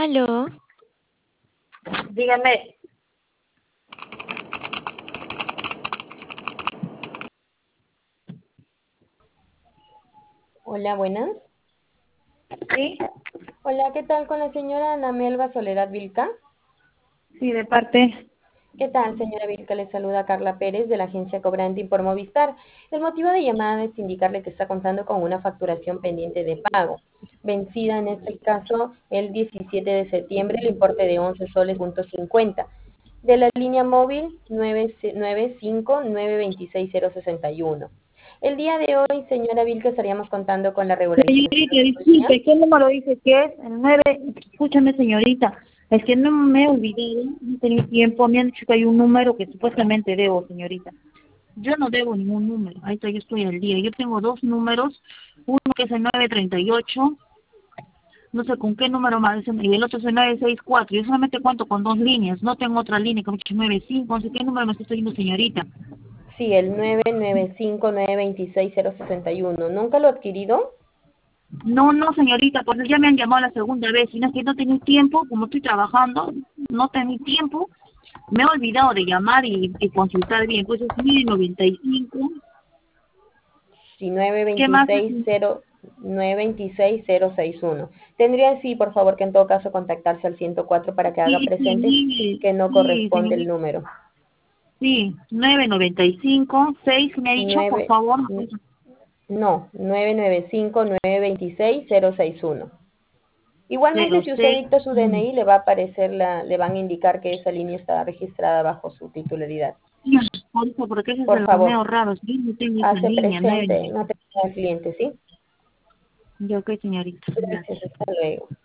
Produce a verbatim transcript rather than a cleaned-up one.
Aló, Dígame, hola, buenas. ¿sí? Hola, ¿qué tal con la señora Ana Melba Soledad Vilca? Sí, de parte. ¿Qué tal, señora Vilca? Le saluda Carla Pérez de la agencia Cobranting por Movistar. El motivo de llamada es indicarle que está contando con una facturación pendiente de pago, vencida en este caso el diecisiete de septiembre, el importe de once soles punto cincuenta, de la línea móvil nueve nueve cinco nueve dos seis cero seis uno. El día de hoy, señora Vilca, estaríamos contando con la regularización Señorita, de su línea. disculpe, ¿qué número dice que es? El nueve. Escúchame, señorita, es que no me he olvidado, no he tenido tiempo, me han dicho que hay un número que supuestamente debo, señorita. Yo no debo ningún número, ahí está, yo estoy al día. Yo tengo dos números, uno que es el nueve treinta y ocho, no sé con qué número más, y el otro es el nueve sesenta y cuatro. Yo solamente cuento con dos líneas, no tengo otra línea, como nueve cinco, no sé qué número me está diciendo, señorita. Sí, el nueve nueve cinco nueve dos seis cero seis uno. ¿Nunca lo ha adquirido? No, no, señorita, pues ya me han llamado la segunda vez, y no es que no tenía tiempo, como estoy trabajando, no tenía tiempo, me he olvidado de llamar y, y consultar bien, pues es mil noventa y cinco. Sí, ¿Qué más? nueve dos seis cero nueve dos seis cero seis uno. Tendría, sí, por favor, que en todo caso contactarse al ciento cuatro para que haga Sí, sí, presente mire, que no sí, corresponde el señorita, número. sí, nueve noventa y cinco, seis, me ha dicho, por nueve favor. no, nueve nueve cinco nueve dos seis cero seis uno. Igualmente, cero si usted seis. dicta su D N I, le va a aparecer la, le van a indicar que esa línea está registrada bajo su titularidad. Por eso, porque ese es Por de los favor, medio raros, yo no tengo esa hace línea, nueve. presente, no te al cliente, ¿sí? Yo, ok, señorita, Gracias, gracias. hasta luego.